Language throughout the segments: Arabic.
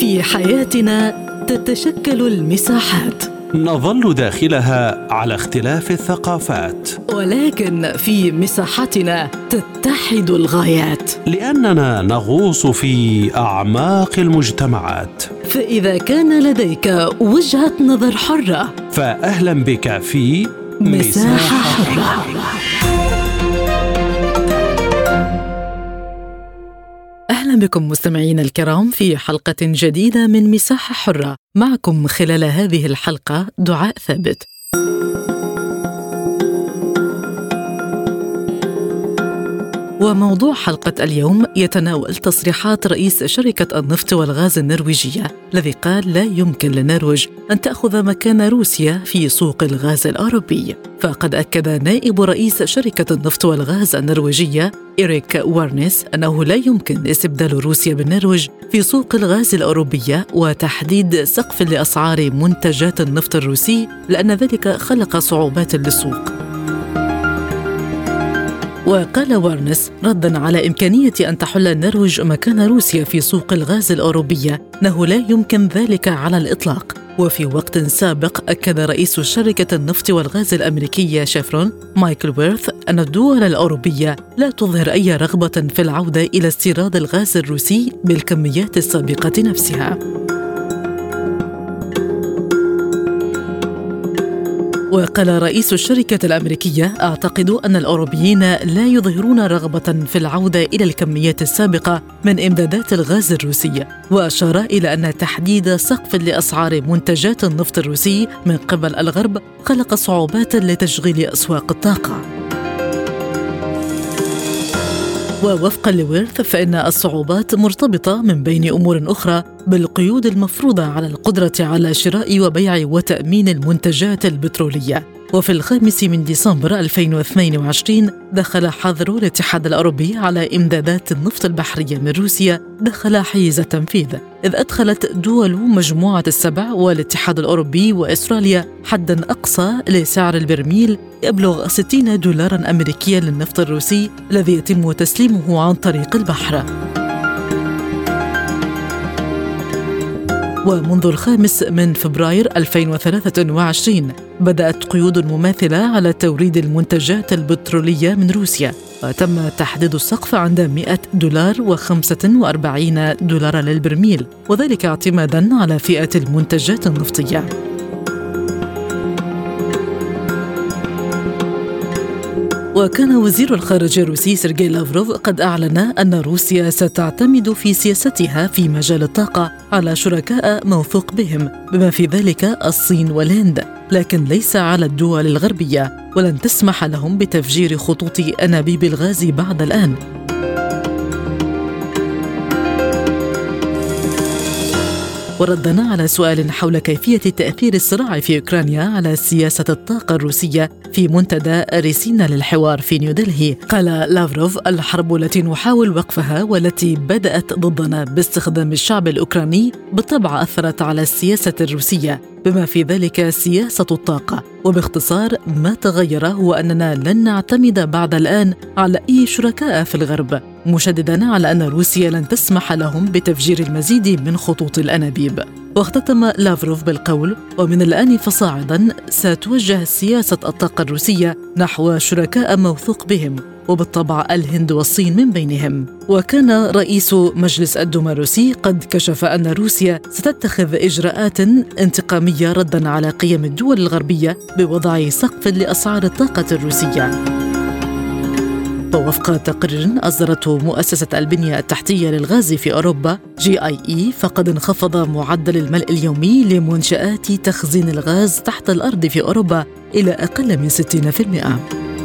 في حياتنا تتشكل المساحات، نظل داخلها على اختلاف الثقافات، ولكن في مساحتنا تتحد الغايات، لأننا نغوص في أعماق المجتمعات. فإذا كان لديك وجهة نظر حرة، فأهلا بك في مساحة حرة. أهلا بكم مستمعينا الكرام في حلقة جديدة من مساحة حرة. معكم خلال هذه الحلقة دعاء ثابت. وموضوع حلقة اليوم يتناول تصريحات رئيس شركة النفط والغاز النرويجية الذي قال لا يمكن للنرويج أن تأخذ مكان روسيا في سوق الغاز الأوروبي. فقد أكد نائب رئيس شركة النفط والغاز النرويجية إريك وارنيس أنه لا يمكن استبدال روسيا بالنرويج في سوق الغاز الأوروبية وتحديد سقف لأسعار منتجات النفط الروسي، لأن ذلك خلق صعوبات للسوق. وقال وارنس ردا على إمكانية أن تحل النرويج مكان روسيا في سوق الغاز الأوروبية أنه لا يمكن ذلك على الإطلاق. وفي وقت سابق أكد رئيس شركة النفط والغاز الأمريكية شيفرون مايكل ويرث أن الدول الأوروبية لا تظهر أي رغبة في العودة إلى استيراد الغاز الروسي بالكميات السابقة نفسها. وقال رئيس الشركة الأمريكية أعتقد أن الأوروبيين لا يظهرون رغبة في العودة إلى الكميات السابقة من إمدادات الغاز الروسي، وأشار إلى أن تحديد سقف لأسعار منتجات النفط الروسي من قبل الغرب خلق صعوبات لتشغيل أسواق الطاقة. ووفقا لويرث فإن الصعوبات مرتبطة من بين أمور أخرى بالقيود المفروضة على القدرة على شراء وبيع وتأمين المنتجات البترولية. وفي 5 ديسمبر 2022 دخل حظر الاتحاد الأوروبي على إمدادات النفط البحرية من روسيا دخل حيز التنفيذ، إذ أدخلت دول مجموعة السبع والاتحاد الأوروبي وإستراليا حداً أقصى لسعر البرميل يبلغ $60 أمريكيا للنفط الروسي الذي يتم تسليمه عن طريق البحر. ومنذ 5 فبراير 2023 بدأت قيود مماثلة على توريد المنتجات البترولية من روسيا، وتم تحديد السقف عند $100.45 للبرميل، وذلك اعتماداً على فئة المنتجات النفطية. وكان وزير الخارجية الروسي سيرجي لافروف قد أعلن أن روسيا ستعتمد في سياستها في مجال الطاقة على شركاء موثوق بهم بما في ذلك الصين والهند، لكن ليس على الدول الغربية، ولن تسمح لهم بتفجير خطوط أنابيب الغاز بعد الآن. وردنا على سؤال حول كيفية تأثير الصراع في أوكرانيا على سياسة الطاقة الروسية في منتدى ريسينا للحوار في نيودلهي، قال لافروف الحرب التي نحاول وقفها والتي بدأت ضدنا باستخدام الشعب الأوكراني بالطبع أثرت على السياسة الروسية بما في ذلك سياسة الطاقة، وباختصار ما تغير هو أننا لن نعتمد بعد الآن على أي شركاء في الغرب، مشددا على أن روسيا لن تسمح لهم بتفجير المزيد من خطوط الأنابيب. واختتم لافروف بالقول ومن الآن فصاعدا ستوجه سياسة الطاقة الروسية نحو شركاء موثوق بهم، وبالطبع الهند والصين من بينهم. وكان رئيس مجلس الدوما الروسي قد كشف أن روسيا ستتخذ إجراءات انتقامية ردا على قيم الدول الغربية بوضع سقف لأسعار الطاقة الروسية. ووفق تقرير أصدرته مؤسسة البنية التحتية للغاز في أوروبا GIE، فقد انخفض معدل الملء اليومي لمنشآت تخزين الغاز تحت الأرض في أوروبا إلى أقل من 60%.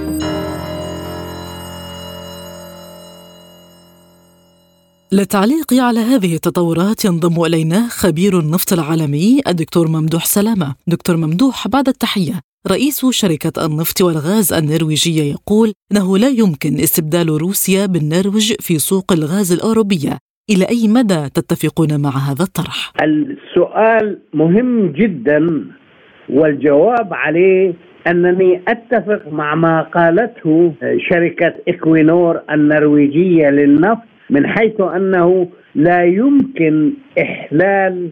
للتعليق على هذه التطورات ينضم إلينا خبير النفط العالمي الدكتور ممدوح سلامة. دكتور ممدوح، بعد التحية، رئيس شركة النفط والغاز النرويجية يقول أنه لا يمكن استبدال روسيا بالنرويج في سوق الغاز الأوروبية، إلى أي مدى تتفقون مع هذا الطرح؟ السؤال مهم جدا، والجواب عليه أنني أتفق مع ما قالته شركة إكوينور النرويجية للنفط من حيث أنه لا يمكن إحلال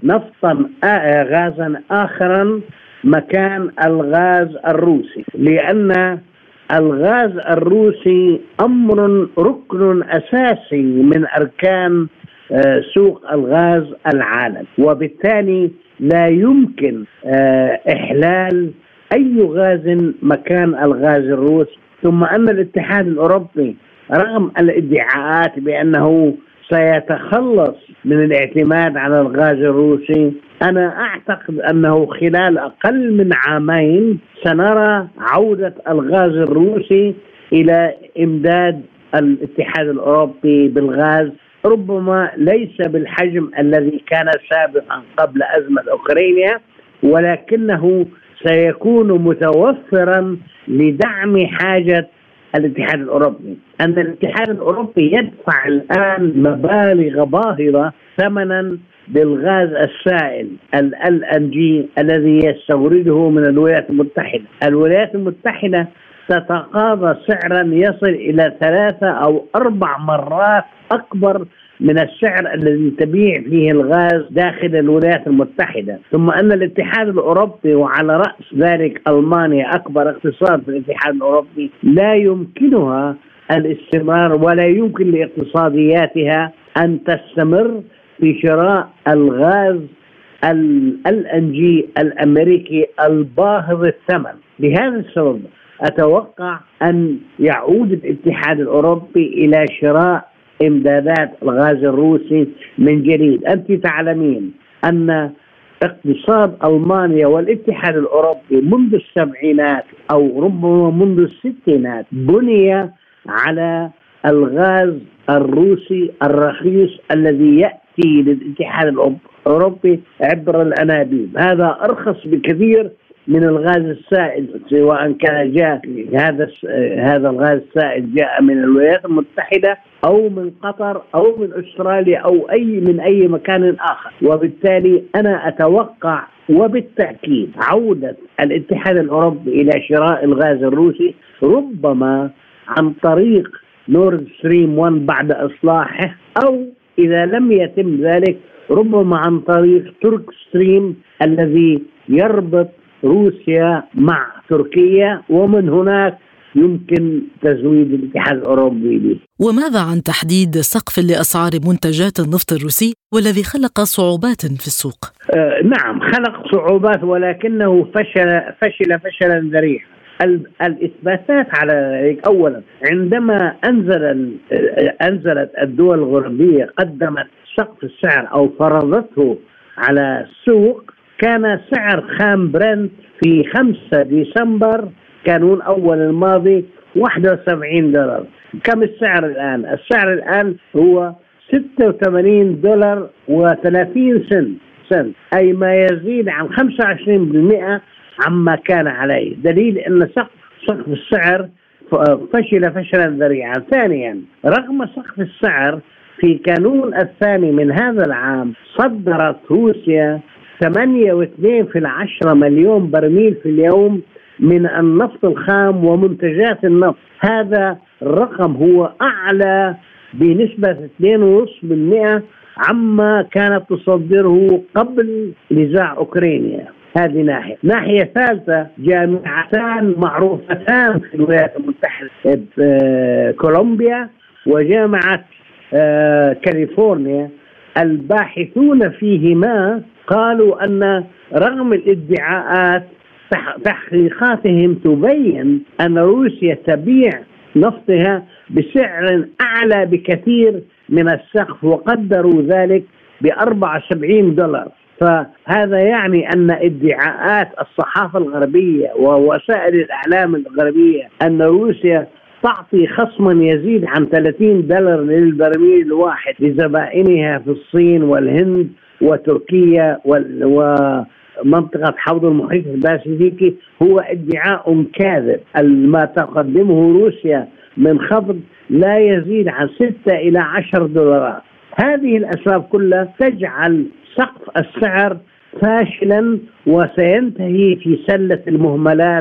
غازا آخرا مكان الغاز الروسي، لأن الغاز الروسي ركن أساسي من أركان سوق الغاز العالم، وبالتالي لا يمكن إحلال أي غاز مكان الغاز الروسي. ثم أن الاتحاد الأوروبي رغم الادعاءات بأنه سيتخلص من الاعتماد على الغاز الروسي، أنا أعتقد أنه خلال أقل من عامين سنرى عودة الغاز الروسي إلى إمداد الاتحاد الأوروبي بالغاز، ربما ليس بالحجم الذي كان سابقا قبل أزمة أوكرانيا، ولكنه سيكون متوفرا لدعم حاجة الاتحاد الأوروبي. أن الاتحاد الأوروبي يدفع الآن مبالغ باهظة ثمنا بالغاز السائل LNG الذي يستورده من الولايات المتحدة. الولايات المتحدة تتقاضى سعرا يصل إلى 3 أو 4 مرات أكبر من السعر الذي تبيع فيه الغاز داخل الولايات المتحدة. ثم أن الاتحاد الأوروبي وعلى رأس ذلك ألمانيا أكبر اقتصاد في الاتحاد الأوروبي لا يمكنها الاستمرار ولا يمكن لاقتصادياتها أن تستمر في شراء الغاز LNG الأمريكي الباهظ الثمن. لهذا السبب أتوقع أن يعود الاتحاد الأوروبي إلى شراء إمدادات الغاز الروسي من جديد. أنت تعلمين أن اقتصاد ألمانيا والاتحاد الأوروبي منذ السبعينات أو ربما منذ الستينات بني على الغاز الروسي الرخيص الذي يأتي للاتحاد الأوروبي عبر الأنابيب. هذا أرخص بكثير من الغاز السائل، سواء كان جاء هذا الغاز السائل جاء من الولايات المتحدة أو من قطر أو من أستراليا أو من أي مكان آخر. وبالتالي أنا أتوقع وبالتأكيد عودة الاتحاد الأوروبي إلى شراء الغاز الروسي، ربما عن طريق نورد ستريم 1 بعد إصلاحه، أو إذا لم يتم ذلك ربما عن طريق ترك ستريم الذي يربط روسيا مع تركيا، ومن هناك يمكن تزويد الاتحاد الأوروبي به. وماذا عن تحديد سقف لأسعار منتجات النفط الروسي والذي خلق صعوبات في السوق؟ نعم، خلق صعوبات ولكنه فشل فشلا ذريعا. الإثباتات على ذلك: أولا، عندما أنزلت الدول الغربية قدمت سقف السعر أو فرضته على السوق، كان سعر خام برنت في 5 ديسمبر كانون أول الماضي $71. كم السعر الآن؟ السعر الآن هو $86.30، أي ما يزيد عن 25% عما كان عليه، دليل أن سقف السعر فشل فشلا ذريعا. ثانيا، رغم سقف السعر في كانون الثاني من هذا العام صدرت روسيا 8.2 مليون برميل في اليوم من النفط الخام ومنتجات النفط. هذا الرقم هو أعلى بنسبة 2.5% عما كانت تصدره قبل نزاع أوكرانيا. هذه ناحية ثالثة، جامعتان معروفتان في الولايات المتحدة، كولومبيا وجامعة كاليفورنيا، الباحثون فيهما قالوا أن رغم الادعاءات تحقيقاتهم تبين أن روسيا تبيع نفطها بسعر أعلى بكثير من السقف، وقدروا ذلك $74. فهذا يعني أن ادعاءات الصحافة الغربية ووسائل الإعلام الغربية أن روسيا تعطي خصما يزيد عن $30 للبرميل الواحد لزبائنها في الصين والهند وتركيا ومنطقة حوض المحيط الباسفيكي هو ادعاء كاذب. ما تقدمه روسيا من خفض لا يزيد عن $6 إلى $10. هذه الأسباب كلها تجعل سقف السعر فاشلا وسينتهي في سلة المهملات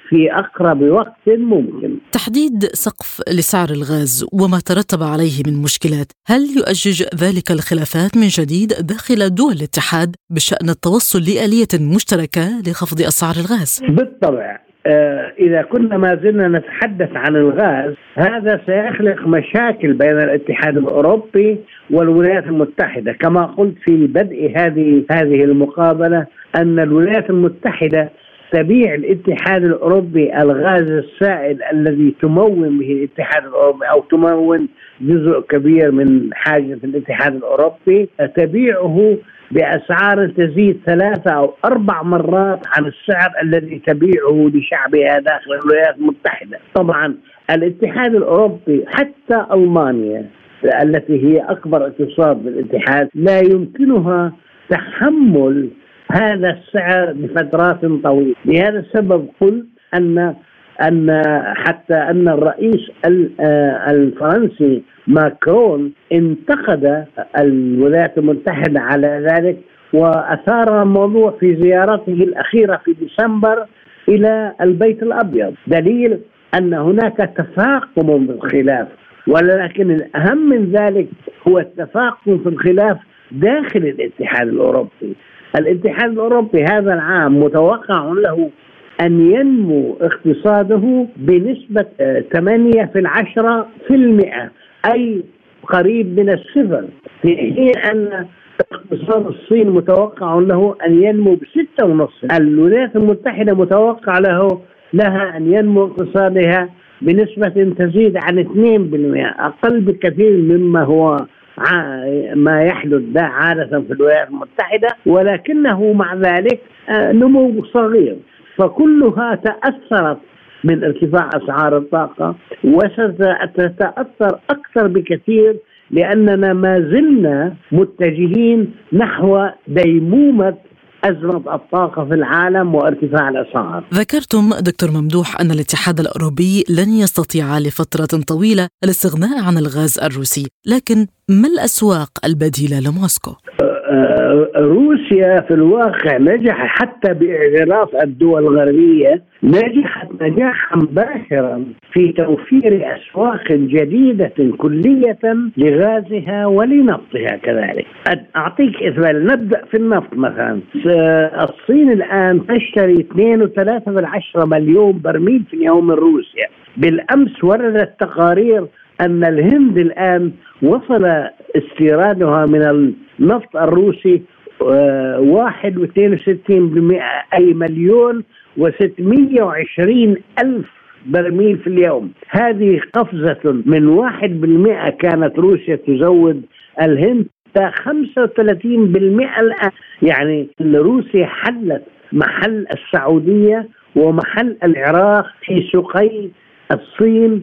في أقرب وقت ممكن. تحديد سقف لسعر الغاز وما ترتب عليه من مشكلات، هل يؤجج ذلك الخلافات من جديد داخل دول الاتحاد بشأن التوصل لآلية مشتركة لخفض أسعار الغاز؟ بالطبع إذا كنا ما زلنا نتحدث عن الغاز، هذا سيخلق مشاكل بين الاتحاد الأوروبي والولايات المتحدة. كما قلت في بدء هذه المقابلة أن الولايات المتحدة تبيع الاتحاد الأوروبي الغاز السائل الذي تمون به الاتحاد الأوروبي أو تمون جزء كبير من حاجة الاتحاد الأوروبي، تبيعه بأسعار تزيد 3 أو 4 مرات عن السعر الذي تبيعه لشعبها داخل الولايات المتحدة. طبعا الاتحاد الأوروبي حتى ألمانيا التي هي أكبر اقتصاد بالاتحاد لا يمكنها تحمل هذا السعر بفترات طويلة. لهذا السبب قلت أن حتى أن الرئيس الفرنسي ماكرون انتقد الولايات المتحدة على ذلك، وأثار الموضوع في زيارته الأخيرة في ديسمبر إلى البيت الأبيض، دليل أن هناك تفاقم في الخلاف. ولكن الأهم من ذلك هو التفاقم في الخلاف داخل الاتحاد الأوروبي. الاتحاد الأوروبي هذا العام متوقع له أن ينمو اقتصاده بنسبة 8%، أي قريب من الصفر، في حين أن اقتصاد الصين متوقع له أن ينمو ب6.5%. الولايات المتحدة متوقع لها أن ينمو اقتصادها بنسبة تزيد عن 2%، أقل بكثير مما هو ما يحدث عادة في الولايات المتحدة، ولكنه مع ذلك نمو صغير. فكلها تأثرت من ارتفاع أسعار الطاقة، وستتأثر أكثر بكثير لأننا ما زلنا متجهين نحو ديمومة أزمة الطاقة في العالم وارتفاع الأسعار. ذكرتم دكتور ممدوح أن الاتحاد الأوروبي لن يستطيع لفترة طويلة الاستغناء عن الغاز الروسي، لكن ما الأسواق البديلة لموسكو؟ روسيا في الواقع نجح حتى بإعتراف الدول الغربية، نجحت نجاحا باشرا في توفير أسواق جديدة كلية لغازها ولنفطها كذلك. أعطيك إثبات، نبدأ في النفط مثلا. الصين الآن تشتري 2.3 مليون برميل في اليوم من روسيا. بالأمس وردت تقارير أن الهند الآن وصل استيرادها من النفط الروسي 1.62%، أي 1,620,000 برميل في اليوم. هذه قفزة من 1% كانت روسيا تزود الهند 35% الآن. يعني روسيا حلت محل السعودية ومحل العراق في سوقي الصين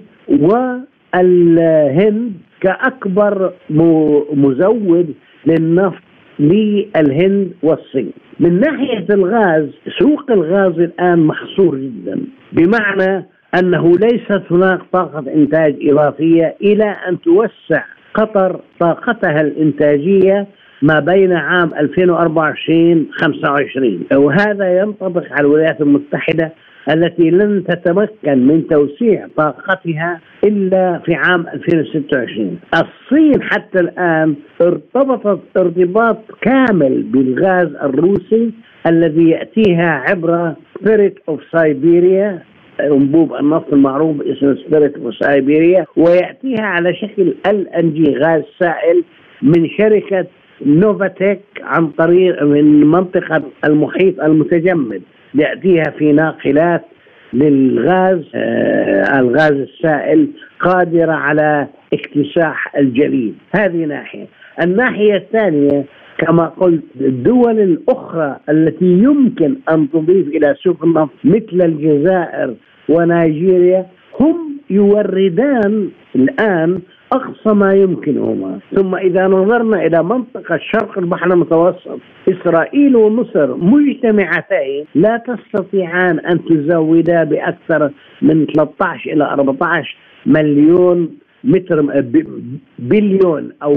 والهند كأكبر مزود للنفط للهند والصين. من ناحية الغاز، سوق الغاز الآن محصور جدا، بمعنى أنه ليست هناك طاقة إنتاج إضافية إلى أن توسع قطر طاقتها الإنتاجية ما بين عام 2024-25، وهذا ينطبق على الولايات المتحدة التي لن تتمكن من توسيع طاقتها إلا في عام 2026. الصين حتى الآن ارتبطت ارتباط كامل بالغاز الروسي الذي يأتيها عبر سبيريت اوف سايبيريا، أنبوب النفط المعروف باسم سبيريت اوف سايبيريا، ويأتيها على شكل LNG غاز سائل من شركة نوفاتيك عن طريق من منطقة المحيط المتجمد، يأتيها في ناقلات للغاز الغاز السائل قادرة على اكتساح الجليد. هذه ناحية. الناحية الثانية كما قلت، الدول الأخرى التي يمكن أن تضيف إلى سوق النفط مثل الجزائر ونيجيريا هم يوردان الآن أقصى ما يمكنهما. ثم إذا نظرنا إلى منطقة شرق البحر المتوسط، إسرائيل ومصر مجتمعتين لا تستطيعان أن تزودا بأكثر من 13 إلى 14 مليون متر بليون أو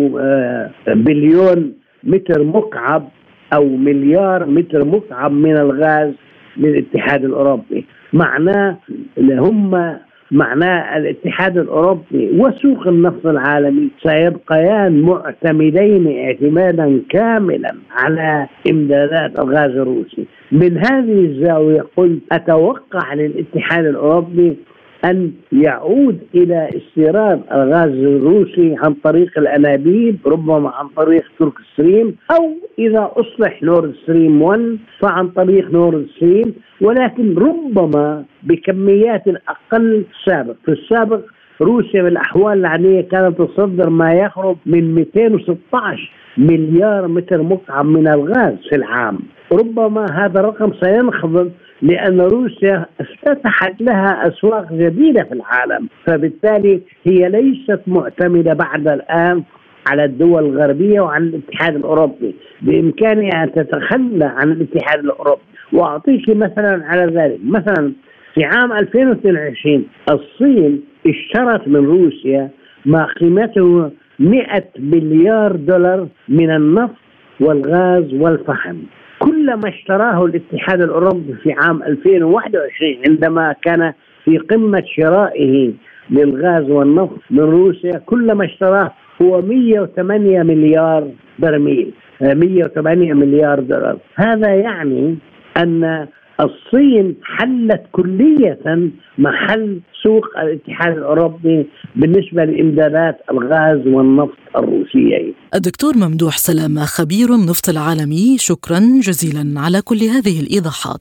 بليون متر مكعب أو مليار متر مكعب من الغاز للاتحاد الأوروبي. معناه الاتحاد الأوروبي وسوق النفط العالمي سيبقيان معتمدين اعتمادا كاملا على إمدادات الغاز الروسي. من هذه الزاوية قلت أتوقع للاتحاد الأوروبي أن يعود إلى استيراد الغاز الروسي عن طريق الأنابيب، ربما عن طريق ترك ستريم، أو إذا أصلح نورد ستريم 1 فعن طريق نورد ستريم، ولكن ربما بكميات أقل. في السابق روسيا بالأحوال العادية كانت تصدر ما يقرب من 216 مليار متر مكعب من الغاز في العام. ربما هذا الرقم سينخفض لأن روسيا افتتحت لها أسواق جديدة في العالم، فبالتالي هي ليست معتمدة بعد الآن على الدول الغربية وعن الاتحاد الأوروبي. بإمكانها أن تتخلى عن الاتحاد الأوروبي. وأعطيك مثلا على ذلك، مثلا في عام 2022 الصين اشترت من روسيا ما قيمته 100 مليار دولار من النفط والغاز والفحم. كل ما اشتراه الاتحاد الأوروبي في عام 2021 عندما كان في قمة شرائه للغاز والنفط من روسيا، كل ما اشتراه هو 108 مليار برميل، 108 مليار دولار. هذا يعني أن الصين حلت كلية محل سوق الاتحاد الأوروبي بالنسبة لإمدادات الغاز والنفط الروسيين. الدكتور ممدوح سلامة، خبير النفط العالمي، شكرا جزيلا على كل هذه الإيضاحات.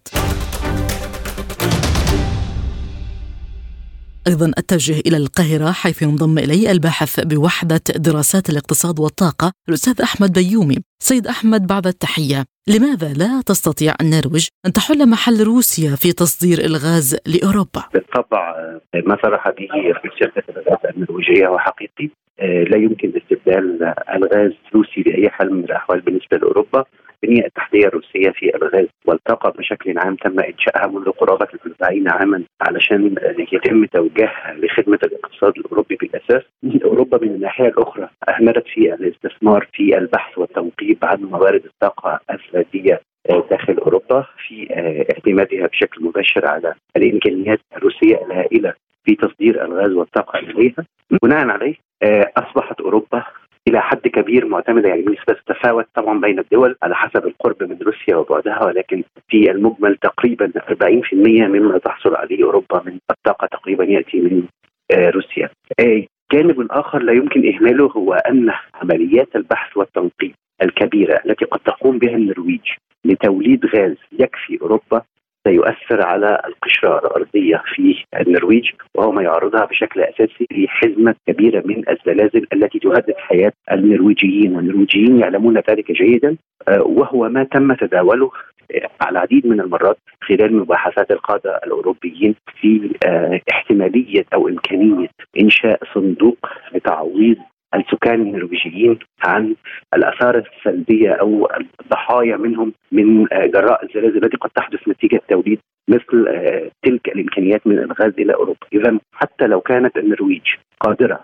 أيضا أتجه إلى القاهرة حيث ينضم إلي الباحث بوحدة دراسات الاقتصاد والطاقة الأستاذ أحمد بيومي. سيد أحمد، بعد التحية، لماذا لا تستطيع النرويج أن تحل محل روسيا في تصدير الغاز لأوروبا؟ بالطبع ما صرح به رئيس شركة الغاز النرويجية هو حقيقي. لا يمكن استبدال الغاز الروسي بأي حال من الأحوال بالنسبة لأوروبا. البنية التحتية الروسية في الغاز والطاقة بشكل عام تم إنشائها منذ قرابة 40 عاما علشان يتم توجيهها لخدمة الاقتصاد الأوروبي بالأساس. أوروبا من الناحية الأخرى أهملت في الاستثمار في البحث والتنقيب عن موارد الطاقة الذاتية داخل أوروبا، في اعتمادها بشكل مباشر على الإمكانيات الروسية الهائلة في تصدير الغاز والطاقة إليها. بناء عليه أصبحت أوروبا إلى حد كبير معتمدة، يعني نسبة تتفاوت طبعا بين الدول على حسب القرب من روسيا وبعدها، ولكن في المجمل تقريبا 40% مما تحصل عليه أوروبا من الطاقة تقريبا يأتي من روسيا. الجانب الآخر لا يمكن إهماله هو أن عمليات البحث والتنقيب الكبيرة التي قد تقوم بها النرويج لتوليد غاز يكفي أوروبا سيؤثر على القشرة الأرضية في النرويج، وهو ما يعرضها بشكل أساسي لحزمة كبيرة من الزلازل التي تهدد حياة النرويجيين، والنرويجيين يعلمون ذلك جيدا، وهو ما تم تداوله على العديد من المرات خلال مباحثات القادة الأوروبيين في احتمالية أو إمكانية إنشاء صندوق لتعويض السكان النرويجيين عن الآثار السلبية أو الضحايا منهم من جراء الزلازل التي قد تحدث نتيجة توليد مثل تلك الإمكانيات من الغاز إلى أوروبا. إذن حتى لو كانت النرويج قادرة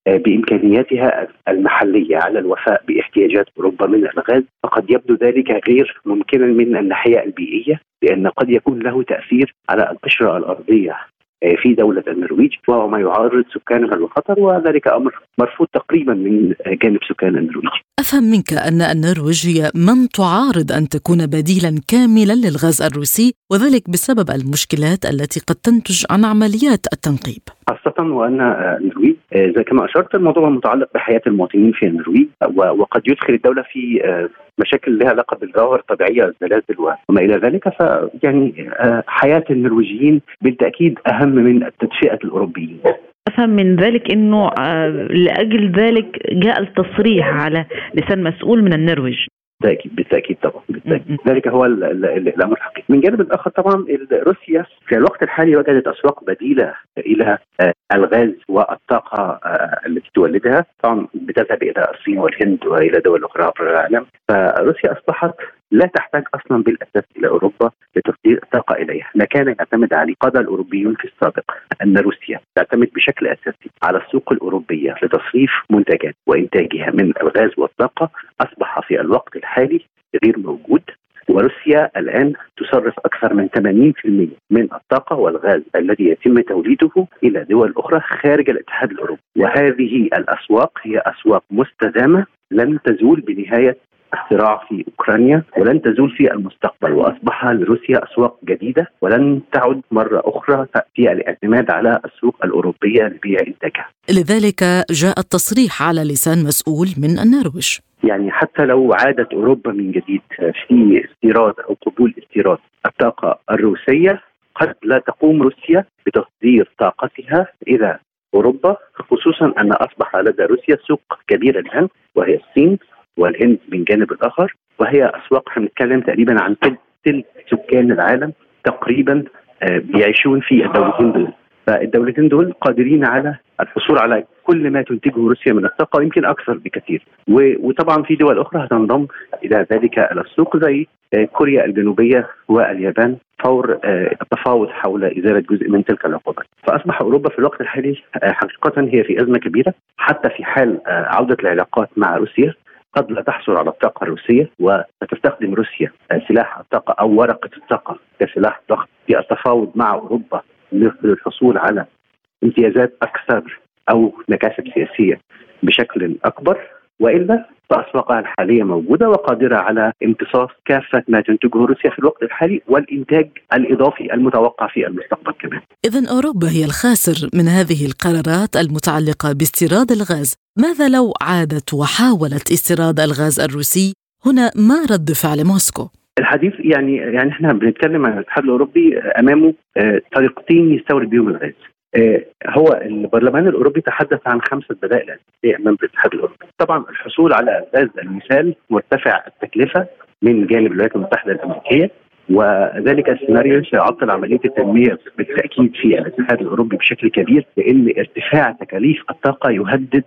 بإمكانياتها المحلية على الوفاء باحتياجات أوروبا من الغاز، فقد يبدو ذلك غير ممكنا من الناحية البيئية، لأن قد يكون له تأثير على القشرة الأرضية في دولة النرويج، وهو ما يعرض سكانها للخطر، وذلك أمر مرفوض تقريبا من جانب سكان النرويج. أفهم منك أن النرويج هي من تعارض أن تكون بديلا كاملا للغاز الروسي، وذلك بسبب المشكلات التي قد تنتج عن عمليات التنقيب، خاصة وأن النرويج زي كما أشرت الموضوع متعلق بحياة المواطنين في النرويج، وقد يدخل الدولة في مشاكل لها علاقة بالظواهر الطبيعية والزلازل وما إلى ذلك. فيعني حياة النرويجيين بالتأكيد أهم من التدفئة الأوروبيين. أفهم من ذلك أنه لأجل ذلك جاء التصريح على لسان مسؤول من النرويج. بالتأكيد طبعا، بالتأكيد. ذلك هو الأمر الحقيقي. من جانب الآخر طبعا روسيا في الوقت الحالي وجدت أسواق بديلة إلى الغاز والطاقة التي تولدها، طبعا بتذهب إلى الصين والهند وإلى دول أخرى عبر العالم. فروسيا أصبحت لا تحتاج أصلا بالأساس إلى أوروبا لتصدير الطاقة إليها. ما كان يعتمد عليه قادة الأوروبيون في السابق أن روسيا تعتمد بشكل أساسي على السوق الأوروبية لتصريف منتجات وإنتاجها من الغاز والطاقة، أصبح في الوقت الحالي غير موجود. وروسيا الآن تصرف أكثر من 80% من الطاقة والغاز الذي يتم توليده إلى دول أخرى خارج الاتحاد الأوروبي، وهذه الأسواق هي أسواق مستدامة لن تزول بنهاية الصراع في أوكرانيا ولن تزول في المستقبل، وأصبح لروسيا أسواق جديدة ولن تعد مرة أخرى في الاعتماد على السوق الأوروبية لبيع إنتاجها. لذلك جاء التصريح على لسان مسؤول من النرويج. يعني حتى لو عادت أوروبا من جديد في استيراد أو قبول استيراد الطاقة الروسية، قد لا تقوم روسيا بتصدير طاقتها إلى أوروبا، خصوصا أن أصبح لدى روسيا سوق كبيرة الآن وهي الصين والهند من جانب الآخر، وهي أسواق هنتكلم تقريبا عن ثلث سكان العالم تقريبا بيعيشون في الدولتين دول. فالدولتين دول قادرين على الحصول على كل ما تنتجه روسيا من الطاقة ويمكن أكثر بكثير، وطبعا في دول أخرى هتنضم إلى ذلك السوق زي كوريا الجنوبية واليابان فور التفاوض حول إزالة جزء من تلك العقوبات. فأصبح أوروبا في الوقت الحالي حقيقة هي في أزمة كبيرة، حتى في حال عودة العلاقات مع روسيا قد لا تحصل على الطاقة الروسية، وستستخدم روسيا سلاح الطاقة أو ورقة الطاقة كسلاح ضغط في التفاوض مع أوروبا للحصول على امتيازات أكثر أو مكاسب سياسية بشكل أكبر، وإلا فأسواقها الحالية موجودة وقادرة على امتصاص كافة ما تنتجه روسيا في الوقت الحالي والإنتاج الإضافي المتوقع في المستقبل كمان. إذن أوروبا هي الخاسر من هذه القرارات المتعلقة باستيراد الغاز. ماذا لو عادت وحاولت استيراد الغاز الروسي؟ هنا ما رد فعل موسكو؟ الحديث يعني احنا بنتكلم عن الاتحاد الأوروبي أمامه طريقتين يستورد بهم الغاز. هو البرلمان الأوروبي تحدث عن 5 بدائل أساسية أمام الاتحاد الأوروبي. طبعا الحصول على غاز المثال مرتفع التكلفة من جانب الولايات المتحدة الأمريكية، وذلك السيناريو سيعطل عملية التنمية بالتأكيد في الاتحاد الأوروبي بشكل كبير، لأن ارتفاع تكاليف الطاقة يهدد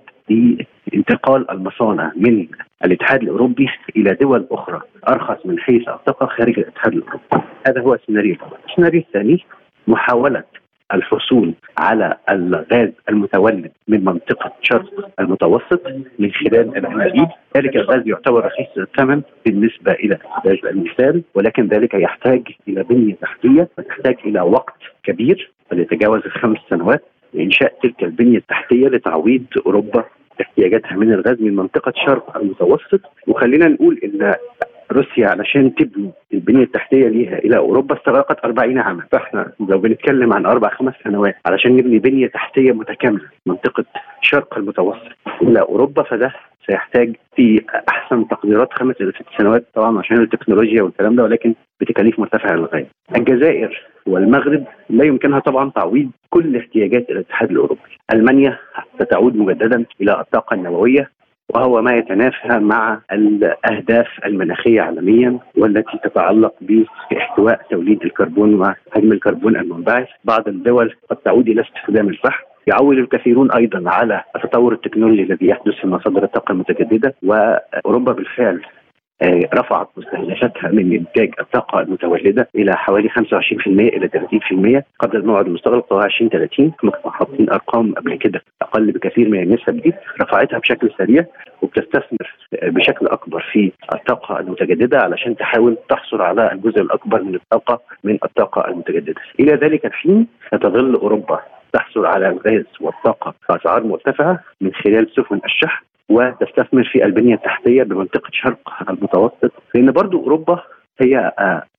بانتقال المصانع من الاتحاد الأوروبي إلى دول أخرى أرخص من حيث الطاقة خارج الاتحاد الأوروبي. هذا هو السيناريو الأول. السيناريو الثاني محاولة الحصول على الغاز المتولد من منطقة شرق المتوسط من خلال الأنابيب. ذلك الغاز يعتبر رخيص الثمن بالنسبة إلى غاز المثال، ولكن ذلك يحتاج إلى بنية تحتية وتحتاج إلى وقت كبير يتجاوز 5 سنوات لإنشاء تلك البنية التحتية لتعويض أوروبا احتياجاتها من الغاز من منطقة شرق المتوسط. وخلينا نقول إن روسيا علشان تبني البنية التحتية ليها إلى أوروبا استغرقت 40 عاما، فإحنا لو بنتكلم عن 4-5 سنوات علشان نبني بنية تحتية متكاملة منطقة شرق المتوسط إلى أوروبا، فده سيحتاج في أحسن تقديرات 5 إلى 6 سنوات طبعا عشان التكنولوجيا والكلام ده، ولكن بتكاليف مرتفعة للغاية. الجزائر والمغرب لا يمكنها طبعا تعويض كل احتياجات الاتحاد الأوروبي. ألمانيا ستعود مجددا إلى الطاقة النووية، وهو ما يتنافى مع الأهداف المناخية عالميا والتي تتعلق باحتواء توليد الكربون وحجم الكربون المنبعث. بعض الدول قد تعود إلى استخدام الفحم. يعول الكثيرون أيضا على التطور التكنولوجي الذي يحدث في مصادر الطاقة المتجددة، وأوروبا بالفعل رفعت مستهدفاتها من إنتاج الطاقة المتولدة إلى حوالي 25% إلى 30% قبل الموعد المستغرق وهو 2030. كنا حاطين أرقام قبل كده أقل بكثير من النسب دي، رفعتها بشكل سريع وبتستثمر بشكل أكبر في الطاقة المتجددة علشان تحاول تحصل على الجزء الأكبر من الطاقة المتجددة. إلى ذلك الحين ستظل أوروبا تحصل على الغاز والطاقة بأسعار مرتفعة من خلال سفن الشحن وتستثمر في البنية التحتية بمنطقة شرق المتوسط، لأن برضو أوروبا هي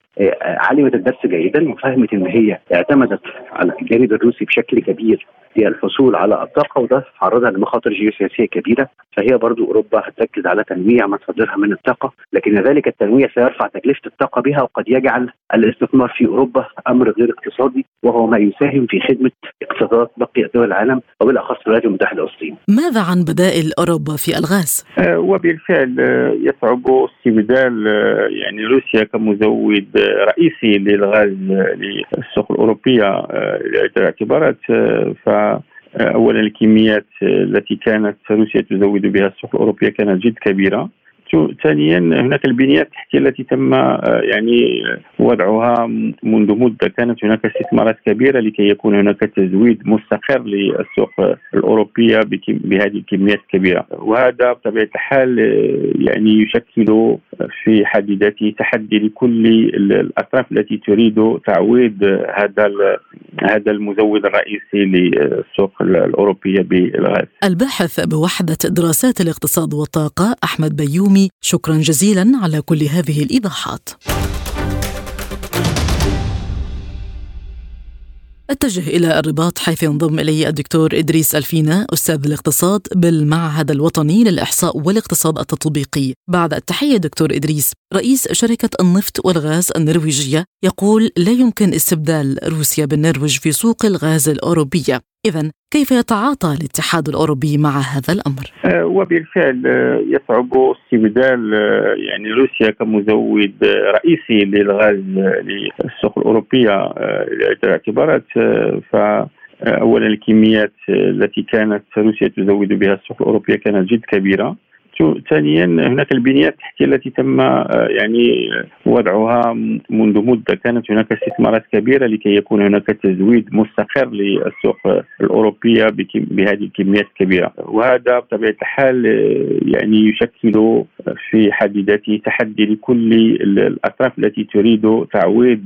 علمت الدرس جيدا وفهمت أن هي اعتمدت على الجانب الروسي بشكل كبير في الحصول على الطاقة، وده عرضها لمخاطر جيوسياسية كبيرة. فهي برضو أوروبا هتركز على تنويع مصادرها من الطاقة، لكن ذلك التنويع سيرفع تكلفة الطاقة بها وقد يجعل الاستثمار في أوروبا أمر غير اقتصادي، وهو ما يساهم في خدمة اقتصادات بقية دول العالم وبالأخص الولايات المتحدة والصين. ماذا عن بدائل أوروبا في الغاز؟ وبالفعل يصعب استبدال يعني روسيا كمزود رئيسي للغاز للسوق الأوروبية لعدة اعتبارات. فأولا الكميات التي كانت روسيا تزود بها السوق الأوروبية كانت جد كبيرة، ثانيا هناك البنية التحتية التي تم يعني وضعها منذ مدة. كانت هناك استثمارات كبيرة لكي يكون هناك تزويد مستقر للسوق الأوروبية بهذه الكميات الكبيرة، وهذا بطبيعة الحال يعني يشكل في حد ذاته تحدي لكل الأطراف التي تريد تعويض هذا المزود الرئيسي للسوق الأوروبية بالغاز. الباحث بوحدة دراسات الاقتصاد والطاقة أحمد بيومي، شكرا جزيلا على كل هذه الإيضاحات. أتجه إلى الرباط حيث ينضم إلي الدكتور إدريس ألفينا، أستاذ الاقتصاد بالمعهد الوطني للإحصاء والاقتصاد التطبيقي. بعد التحية دكتور إدريس، رئيس شركة النفط والغاز النرويجية يقول لا يمكن استبدال روسيا بالنرويج في سوق الغاز الأوروبية، إذن كيف يتعاطى الاتحاد الأوروبي مع هذا الأمر؟ وبالفعل يصعب استبدال يعني روسيا كمزود رئيسي للغاز للسوق الأوروبية لعدة اعتبارات. فأولا الكميات التي كانت روسيا تزود بها السوق الأوروبية كانت جد كبيرة. ثانيا هناك البنية التحتية التي تم يعني وضعها منذ مدة. كانت هناك استثمارات كبيرة لكي يكون هناك تزويد مستقر للسوق الأوروبية بهذه الكميات الكبيرة، وهذا بطبيعة الحال يعني يشكل في حد ذاته تحدي لكل الأطراف التي تريد تعويض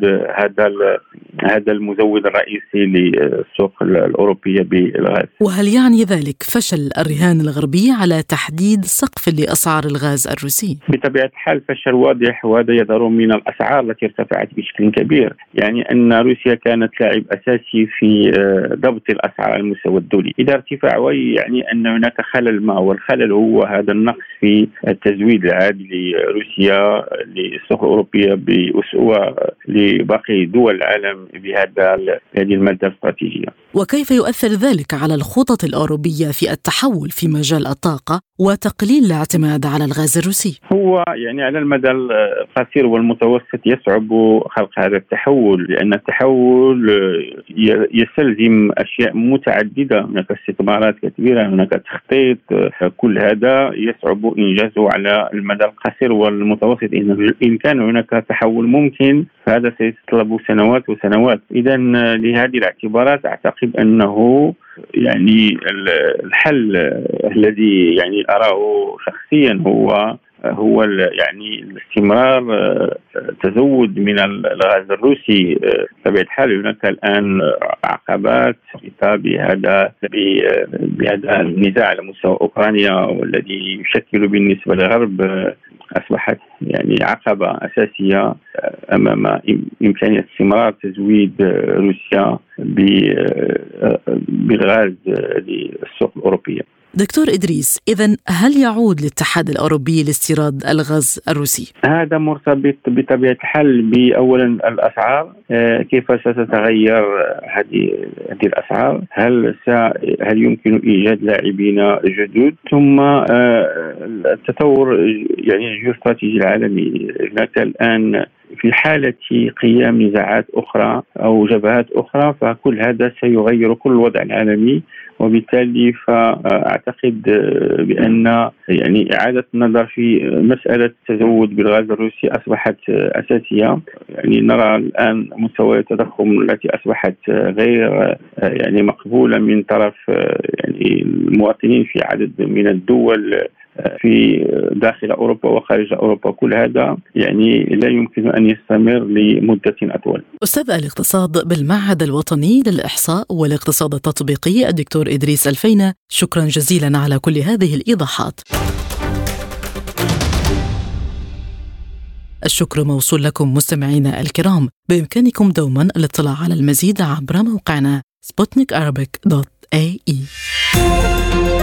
هذا المزود الرئيسي للسوق الأوروبية بالغاز. وهل يعني ذلك فشل الرهان الغربي على تحديد سقف لأسعار الغاز الروسي؟ بطبيعة الحال فشل واضح، وهذا يظهر من الأسعار التي ارتفعت بشكل كبير. يعني أن روسيا كانت لاعب أساسي في ضبط الأسعار على المستوى الدولي. إذا ارتفاع يعني أن هناك خلل ما، والخلل هو هذا النقص في التزويد العادي لروسيا للسوق الأوروبية بأسوة لباقي دول العالم بهذه المادة الاستراتيجية. وكيف يؤثر ذلك على الخطط الأوروبية في التحول في مجال الطاقة وتقليل الاعتماد على الغاز الروسي؟ هو يعني على المدى القصير والمتوسط يصعب خلق هذا التحول، لأن التحول يستلزم أشياء متعددة. هناك استثمارات كبيرة، هناك تخطيط، كل هذا يصعب إنجازه على المدى القصير والمتوسط. إن كان هناك تحول ممكن فهذا سيتطلب سنوات وسنوات. إذا لهذه الاعتبارات أعتقد أنه يعني الحل الذي يعني أراه شخصيا هو يعني الاستمرار تزود من الغاز الروسي. بطبيعة الحال هناك الآن عقبات بهذا النزاع على مستوى أوكرانيا، والذي يشكل بالنسبة للغرب أصبحت يعني عقبة أساسية أمام إمكانية استمرار تزويد روسيا بالغاز للسوق الأوروبية. دكتور إدريس، إذن هل يعود للاتحاد الأوروبي لاستيراد الغاز الروسي؟ هذا مرتبط بطبيعة الحال بأولا الأسعار، كيف ستتغير هذه الأسعار، هل يمكن إيجاد لاعبين جدد، ثم التطور يعني الجيوستراتيجي العالمي. هناك الآن في حالة قيام نزاعات أخرى أو جبهات أخرى فكل هذا سيغير كل الوضع العالمي، وبالتالي فأعتقد بأن يعني إعادة النظر في مسألة التزود بالغاز الروسي أصبحت أساسية. يعني نرى الآن مستويات التضخم التي أصبحت غير يعني مقبولة من طرف يعني المواطنين في عدد من الدول في داخل أوروبا وخارج أوروبا. كل هذا يعني لا يمكن أن يستمر لمدة أطول. أستاذ الاقتصاد بالمعهد الوطني للإحصاء والاقتصاد التطبيقي الدكتور إدريس ألفينا، شكرا جزيلا على كل هذه الإيضاحات. الشكر موصول لكم مستمعينا الكرام. بإمكانكم دوما الاطلاع على المزيد عبر موقعنا sputnikarabic.ae.